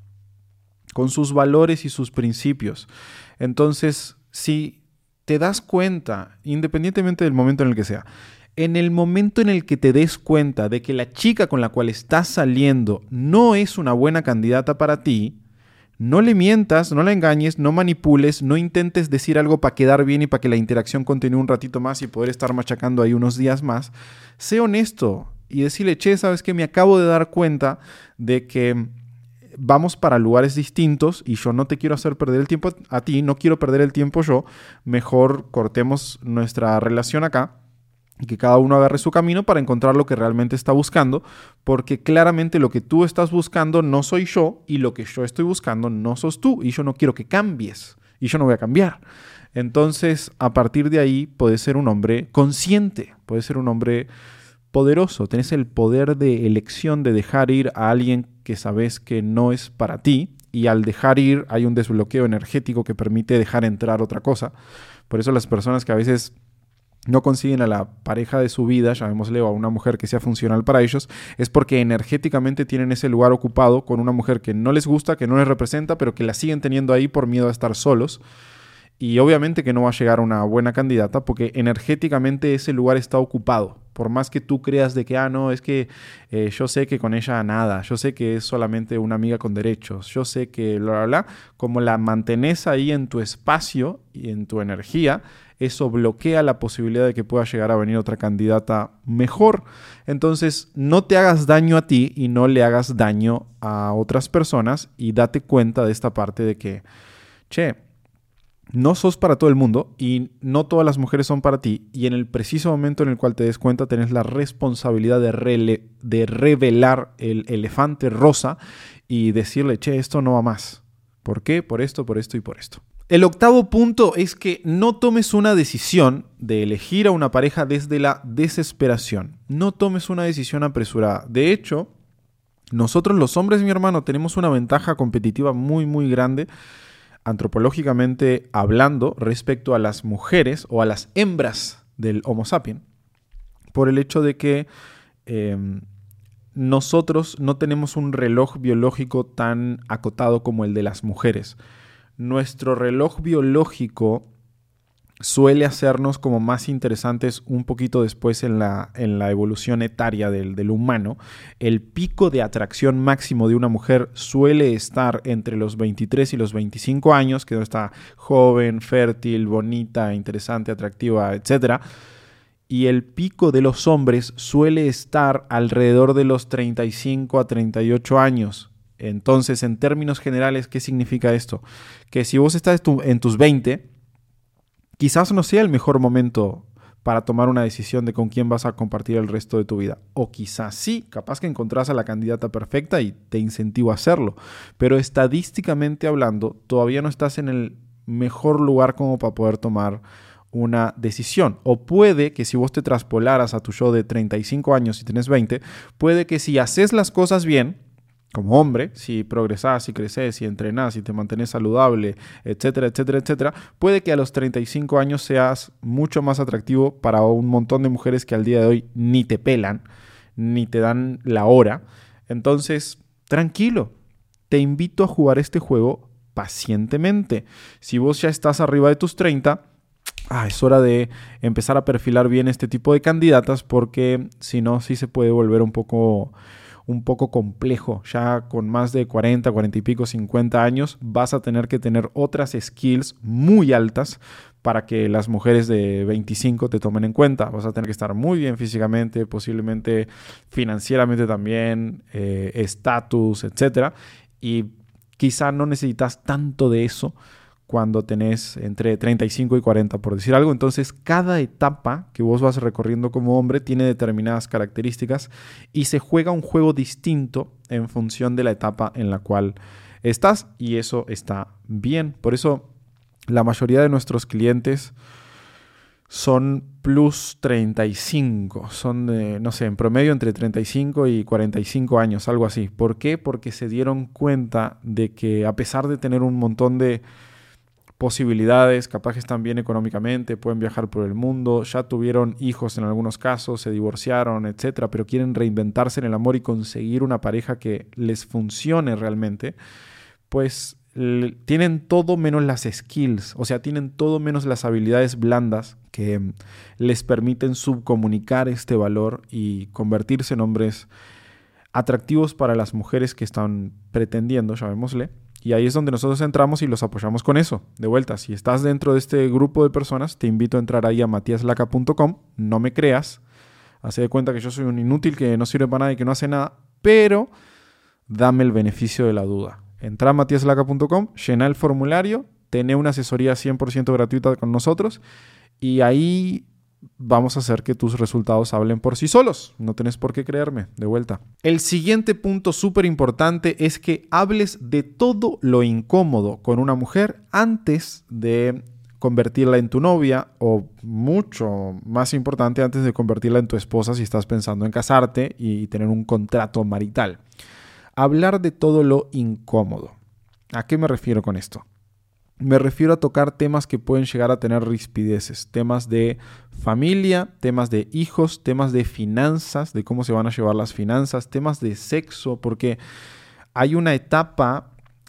con sus valores y sus principios. Entonces, si te das cuenta, independientemente del momento en el que sea, en el momento en el que te des cuenta de que la chica con la cual estás saliendo no es una buena candidata para ti, no le mientas, no la engañes, no manipules, no intentes decir algo para quedar bien y para que la interacción continúe un ratito más y poder estar machacando ahí unos días más. Sé honesto y decirle, che, ¿sabes qué? Me acabo de dar cuenta de que vamos para lugares distintos y yo no te quiero hacer perder el tiempo a ti, no quiero perder el tiempo yo, mejor cortemos nuestra relación acá y que cada uno agarre su camino para encontrar lo que realmente está buscando, porque claramente lo que tú estás buscando no soy yo y lo que yo estoy buscando no sos tú y yo no quiero que cambies y yo no voy a cambiar. Entonces, a partir de ahí puedes ser un hombre consciente, puedes ser un hombre poderoso, tenés el poder de elección de dejar ir a alguien que sabes que no es para ti y al dejar ir hay un desbloqueo energético que permite dejar entrar otra cosa. Por eso las personas que a veces no consiguen a la pareja de su vida, llamémosle, o a una mujer que sea funcional para ellos, es porque energéticamente tienen ese lugar ocupado con una mujer que no les gusta, que no les representa, pero que la siguen teniendo ahí por miedo a estar solos. Y obviamente que no va a llegar una buena candidata porque energéticamente ese lugar está ocupado. Por más que tú creas de que, ah, no, es que eh, yo sé que con ella nada, yo sé que es solamente una amiga con derechos, yo sé que bla, bla, bla, como la mantenés ahí en tu espacio y en tu energía, eso bloquea la posibilidad de que pueda llegar a venir otra candidata mejor. Entonces, no te hagas daño a ti y no le hagas daño a otras personas y date cuenta de esta parte de que, che, no sos para todo el mundo y no todas las mujeres son para ti, y en el preciso momento en el cual te des cuenta tenés la responsabilidad de, rele- de revelar el elefante rosa y decirle, che, esto no va más. ¿Por qué? Por esto, por esto y por esto. El octavo punto es que no tomes una decisión de elegir a una pareja desde la desesperación. No tomes una decisión apresurada. De hecho, nosotros los hombres, mi hermano, tenemos una ventaja competitiva muy, muy grande antropológicamente hablando respecto a las mujeres o a las hembras del Homo sapiens, por el hecho de que eh, nosotros no tenemos un reloj biológico tan acotado como el de las mujeres. Nuestro reloj biológico suele hacernos como más interesantes un poquito después en la, en la evolución etaria del, del humano. El pico de atracción máximo de una mujer suele estar entre los veintitrés y los veinticinco años, que está joven, fértil, bonita, interesante, atractiva, etcétera. Y el pico de los hombres suele estar alrededor de los treinta y cinco a treinta y ocho años. Entonces, en términos generales, ¿qué significa esto? Que si vos estás en tus veinte, quizás no sea el mejor momento para tomar una decisión de con quién vas a compartir el resto de tu vida. O quizás sí, capaz que encontrás a la candidata perfecta y te incentivo a hacerlo. Pero estadísticamente hablando, todavía no estás en el mejor lugar como para poder tomar una decisión. O puede que si vos te traspolaras a tu yo de treinta y cinco años y tenés veinte, puede que si haces las cosas bien, como hombre, si progresás, si creces, si entrenás, si te mantenés saludable, etcétera, etcétera, etcétera, puede que a los treinta y cinco años seas mucho más atractivo para un montón de mujeres que al día de hoy ni te pelan, ni te dan la hora. Entonces, tranquilo, te invito a jugar este juego pacientemente. Si vos ya estás arriba de tus treinta, ah, es hora de empezar a perfilar bien este tipo de candidatas, porque si no, sí se puede volver un poco... un poco complejo. Ya con más de cuarenta, cuarenta y pico, cincuenta años vas a tener que tener otras skills muy altas para que las mujeres de veinticinco te tomen en cuenta. Vas a tener que estar muy bien físicamente, posiblemente financieramente también, estatus, eh, etcétera. Y quizá no necesitas tanto de eso cuando tenés entre treinta y cinco y cuarenta, por decir algo. Entonces, cada etapa que vos vas recorriendo como hombre tiene determinadas características y se juega un juego distinto en función de la etapa en la cual estás, y eso está bien. Por eso, la mayoría de nuestros clientes son plus treinta y cinco, son, de, no sé, en promedio entre treinta y cinco y cuarenta y cinco años, algo así. ¿Por qué? Porque se dieron cuenta de que a pesar de tener un montón de posibilidades, capaz que están bien económicamente, pueden viajar por el mundo, ya tuvieron hijos en algunos casos, se divorciaron, etcétera, pero quieren reinventarse en el amor y conseguir una pareja que les funcione realmente, pues l- tienen todo menos las skills, o sea, tienen todo menos las habilidades blandas que mm, les permiten subcomunicar este valor y convertirse en hombres atractivos para las mujeres que están pretendiendo, llamémosle. Y ahí es donde nosotros entramos y los apoyamos con eso. De vuelta, si estás dentro de este grupo de personas, te invito a entrar ahí a matias laca punto com. No me creas. Haz de cuenta que yo soy un inútil que no sirve para nada y que no hace nada. Pero dame el beneficio de la duda. Entra a matias laca punto com, llena el formulario, tené una asesoría cien por ciento gratuita con nosotros y ahí vamos a hacer que tus resultados hablen por sí solos. No tenés por qué creerme, de vuelta. El siguiente punto súper importante es que hables de todo lo incómodo con una mujer antes de convertirla en tu novia, o mucho más importante, antes de convertirla en tu esposa si estás pensando en casarte y tener un contrato marital. Hablar de todo lo incómodo. ¿A qué me refiero con esto? Me refiero a tocar temas que pueden llegar a tener rispideces, temas de familia, temas de hijos, temas de finanzas, de cómo se van a llevar las finanzas, temas de sexo, porque hay una etapa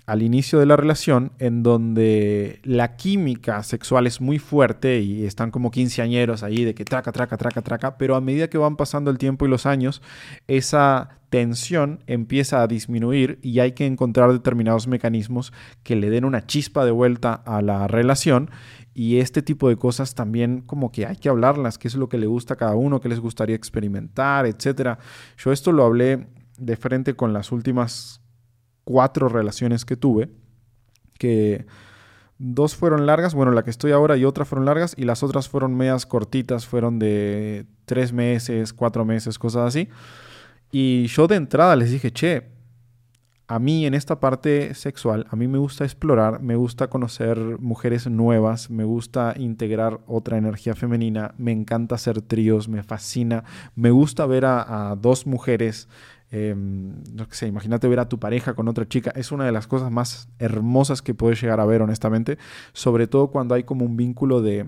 al inicio de la relación, en donde la química sexual es muy fuerte y están como quinceañeros ahí de que traca, traca, traca, traca, pero a medida que van pasando el tiempo y los años, esa tensión empieza a disminuir y hay que encontrar determinados mecanismos que le den una chispa de vuelta a la relación. Y este tipo de cosas también como que hay que hablarlas, qué es lo que le gusta a cada uno, qué les gustaría experimentar, etcétera. Yo esto lo hablé de frente con las últimas cuatro relaciones que tuve, que dos fueron largas, bueno, la que estoy ahora y otra fueron largas, y las otras fueron medias cortitas, fueron de tres meses, cuatro meses, cosas así. Y yo de entrada les dije, che, a mí en esta parte sexual, a mí me gusta explorar, me gusta conocer mujeres nuevas, me gusta integrar otra energía femenina, me encanta hacer tríos, me fascina, me gusta ver a, a dos mujeres. Eh, no sé, imagínate ver a tu pareja con otra chica, es una de las cosas más hermosas que puedes llegar a ver, honestamente, sobre todo cuando hay como un vínculo de,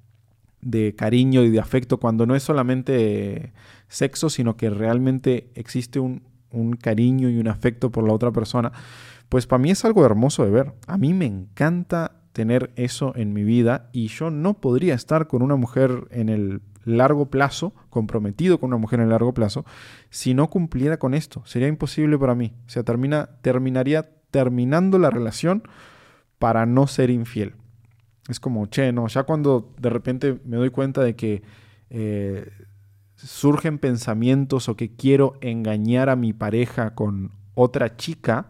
de cariño y de afecto, cuando no es solamente sexo, sino que realmente existe un, un cariño y un afecto por la otra persona. Pues para mí es algo hermoso de ver. A mí me encanta tener eso en mi vida y yo no podría estar con una mujer en el largo plazo, comprometido con una mujer en el largo plazo, si no cumpliera con esto. Sería imposible para mí. O sea, termina, terminaría terminando la relación para no ser infiel. Es como, che, no, ya cuando de repente me doy cuenta de que eh, surgen pensamientos o que quiero engañar a mi pareja con otra chica,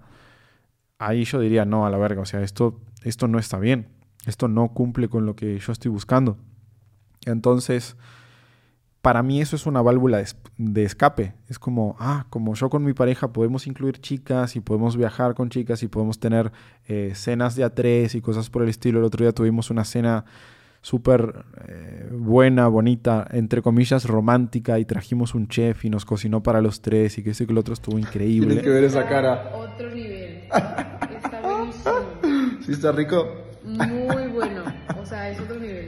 ahí yo diría, no, a la verga, o sea, esto, esto no está bien. Esto no cumple con lo que yo estoy buscando. Entonces, para mí eso es una válvula de, de escape. Es como, ah, como yo con mi pareja podemos incluir chicas y podemos viajar con chicas y podemos tener eh, cenas de a tres y cosas por el estilo. El otro día tuvimos una cena súper eh, buena, bonita, entre comillas, romántica, y trajimos un chef y nos cocinó para los tres y que ese que el otro estuvo increíble. Tienes que ver esa cara. Otro nivel. Está buenísimo. ¿Sí está rico? Muy bueno. O sea, es otro nivel.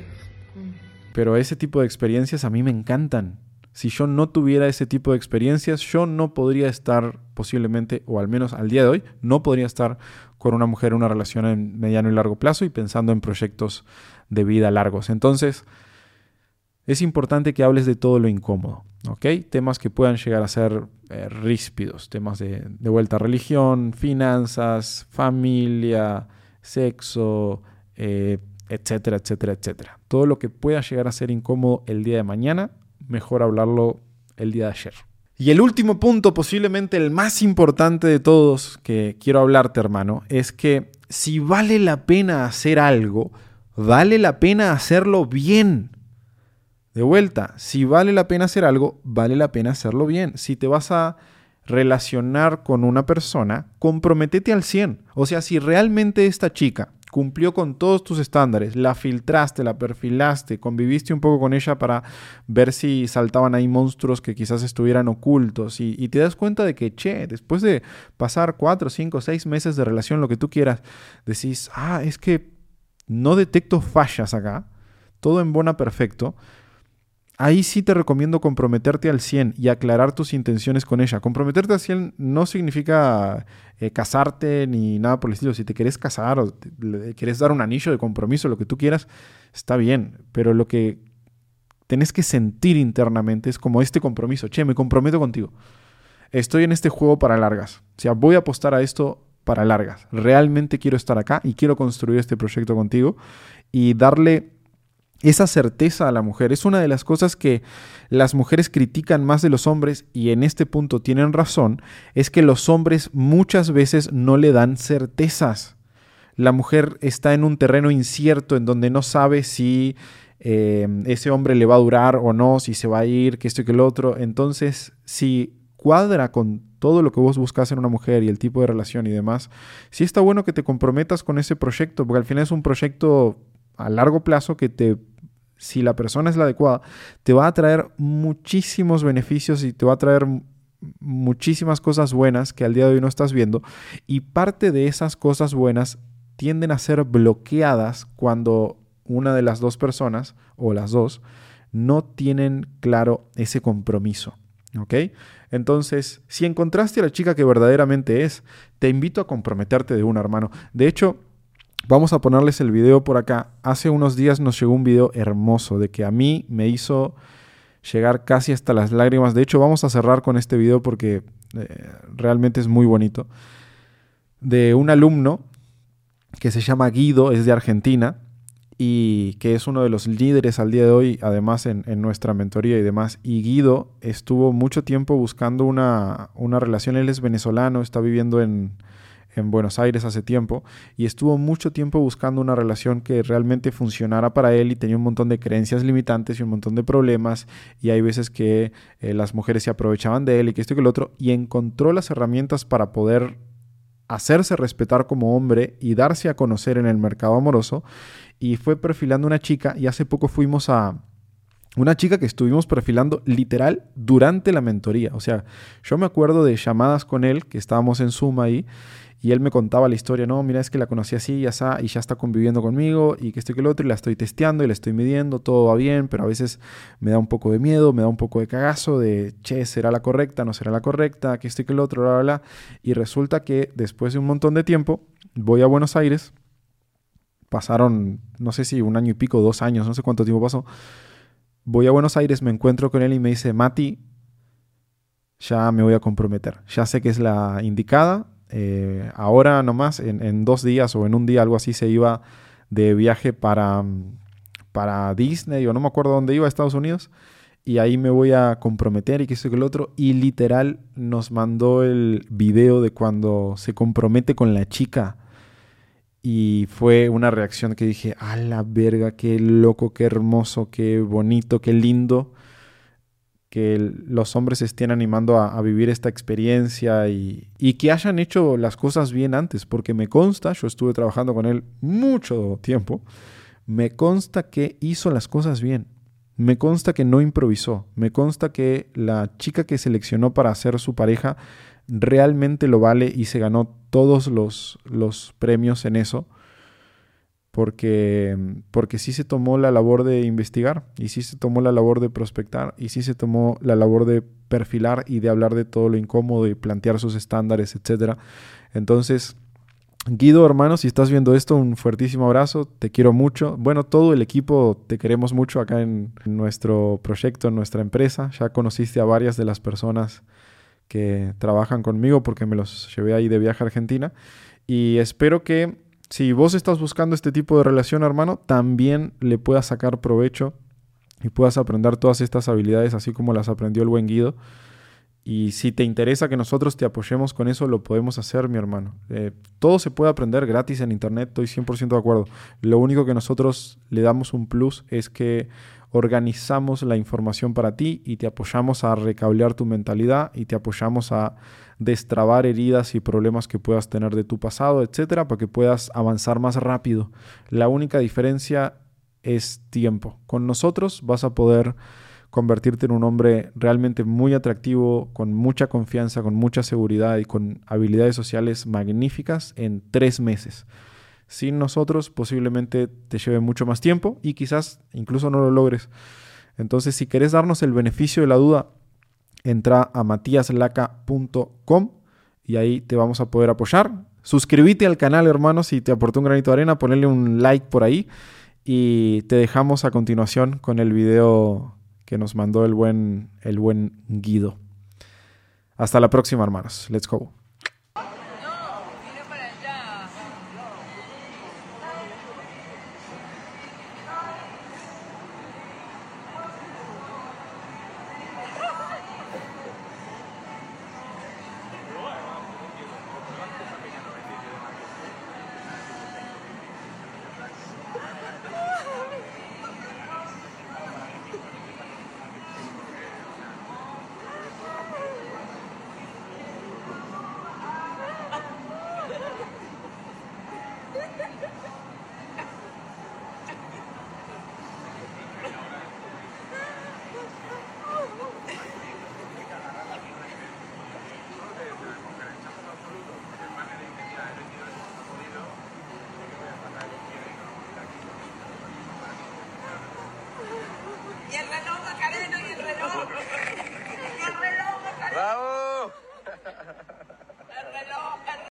Pero ese tipo de experiencias a mí me encantan. Si yo no tuviera ese tipo de experiencias, yo no podría estar posiblemente, o al menos al día de hoy, no podría estar con una mujer en una relación en mediano y largo plazo y pensando en proyectos de vida largos. Entonces, es importante que hables de todo lo incómodo, ¿ok? Temas que puedan llegar a ser eh, ríspidos, temas de, de vuelta a religión, finanzas, familia, sexo, eh, etcétera, etcétera, etcétera. Todo lo que pueda llegar a ser incómodo el día de mañana, mejor hablarlo el día de ayer. Y el último punto, posiblemente el más importante de todos que quiero hablarte, hermano, es que si vale la pena hacer algo, vale la pena hacerlo bien. De vuelta, si vale la pena hacer algo, vale la pena hacerlo bien. Si te vas a relacionar con una persona, comprométete al cien. O sea, si realmente esta chica cumplió con todos tus estándares, la filtraste, la perfilaste, conviviste un poco con ella para ver si saltaban ahí monstruos que quizás estuvieran ocultos y, y te das cuenta de que, che, después de pasar cuatro, cinco, seis meses de relación, lo que tú quieras, decís, ah, es que no detecto fallas acá, todo embona perfecto. Ahí sí te recomiendo comprometerte al cien y aclarar tus intenciones con ella. Comprometerte al cien no significa eh, casarte ni nada por el estilo. Si te querés casar o te, le querés dar un anillo de compromiso, lo que tú quieras, está bien. Pero lo que tenés que sentir internamente es como este compromiso. Che, me comprometo contigo. Estoy en este juego para largas. O sea, voy a apostar a esto para largas. Realmente quiero estar acá y quiero construir este proyecto contigo y darle esa certeza a la mujer. Es una de las cosas que las mujeres critican más de los hombres, y en este punto tienen razón, es que los hombres muchas veces no le dan certezas. La mujer está en un terreno incierto en donde no sabe si eh, ese hombre le va a durar o no, si se va a ir, que esto y que lo otro. Entonces, si cuadra con todo lo que vos buscas en una mujer y el tipo de relación y demás, sí está bueno que te comprometas con ese proyecto, porque al final es un proyecto a largo plazo que te, si la persona es la adecuada, te va a traer muchísimos beneficios y te va a traer muchísimas cosas buenas que al día de hoy no estás viendo, y parte de esas cosas buenas tienden a ser bloqueadas cuando una de las dos personas o las dos no tienen claro ese compromiso. ¿Ok? Entonces, si encontraste a la chica que verdaderamente es, te invito a comprometerte de una, hermano. De hecho, vamos a ponerles el video por acá. Hace unos días nos llegó un video hermoso de que a mí me hizo llegar casi hasta las lágrimas. De hecho, vamos a cerrar con este video porque eh, realmente es muy bonito. De un alumno que se llama Guido, es de Argentina, y que es uno de los líderes al día de hoy, además en, en nuestra mentoría y demás. Y Guido estuvo mucho tiempo buscando una, una relación. Él es venezolano, está viviendo en, en Buenos Aires hace tiempo, y estuvo mucho tiempo buscando una relación que realmente funcionara para él, y tenía un montón de creencias limitantes y un montón de problemas, y hay veces que eh, las mujeres se aprovechaban de él y que esto y que lo otro, y encontró las herramientas para poder hacerse respetar como hombre y darse a conocer en el mercado amoroso, y fue perfilando una chica, y hace poco fuimos a una chica que estuvimos perfilando literal durante la mentoría. O sea, yo me acuerdo de llamadas con él, que estábamos en Zoom ahí, y él me contaba la historia. No, mira, es que la conocí así y así, y ya está conviviendo conmigo, y que esto y que lo otro, y la estoy testeando y la estoy midiendo, todo va bien, pero a veces me da un poco de miedo, me da un poco de cagazo de, che, ¿será la correcta? ¿No será la correcta? Que esto y que lo otro, bla, bla, bla. Y resulta que después de un montón de tiempo, voy a Buenos Aires. Pasaron, no sé si un año y pico, dos años, no sé cuánto tiempo pasó. Voy a Buenos Aires, me encuentro con él y me dice, Mati, ya me voy a comprometer. Ya sé que es la indicada. Eh, ahora nomás, en, en dos días o en un día, algo así, se iba de viaje para, para Disney, o no me acuerdo dónde iba, a Estados Unidos. Y ahí me voy a comprometer y que esto y que lo otro. Y literal nos mandó el video de cuando se compromete con la chica. Y fue una reacción que dije, a la verga, qué loco, qué hermoso, qué bonito, qué lindo que el, los hombres se estén animando a, a vivir esta experiencia y, y que hayan hecho las cosas bien antes, porque me consta, yo estuve trabajando con él mucho tiempo, me consta que hizo las cosas bien, me consta que no improvisó, me consta que la chica que seleccionó para ser su pareja realmente lo vale y se ganó todos los, los premios en eso, porque, porque sí se tomó la labor de investigar, y sí se tomó la labor de prospectar, y sí se tomó la labor de perfilar y de hablar de todo lo incómodo y plantear sus estándares, etcétera. Entonces, Guido, hermano, si estás viendo esto, un fuertísimo abrazo, te quiero mucho. Bueno, todo el equipo te queremos mucho acá en nuestro proyecto, en nuestra empresa. Ya conociste a varias de las personas que trabajan conmigo porque me los llevé ahí de viaje a Argentina, y espero que si vos estás buscando este tipo de relación, hermano, también le puedas sacar provecho y puedas aprender todas estas habilidades así como las aprendió el buen Guido. Y si te interesa que nosotros te apoyemos con eso, lo podemos hacer, mi hermano. Eh, todo se puede aprender gratis en internet, estoy cien por ciento de acuerdo. Lo único que nosotros le damos un plus es que organizamos la información para ti y te apoyamos a recablear tu mentalidad y te apoyamos a destrabar heridas y problemas que puedas tener de tu pasado, etcétera, para que puedas avanzar más rápido. La única diferencia es tiempo. Con nosotros vas a poder convertirte en un hombre realmente muy atractivo, con mucha confianza, con mucha seguridad y con habilidades sociales magníficas en tres meses. Sin nosotros posiblemente te lleve mucho más tiempo y quizás incluso no lo logres. Entonces, si querés darnos el beneficio de la duda, entra a matiaslaca punto com y ahí te vamos a poder apoyar. Suscríbete al canal, hermano, si te aportó un granito de arena, ponle un like por ahí, y te dejamos a continuación con el video que nos mandó el buen, el buen Guido. Hasta la próxima, hermanos. Let's go.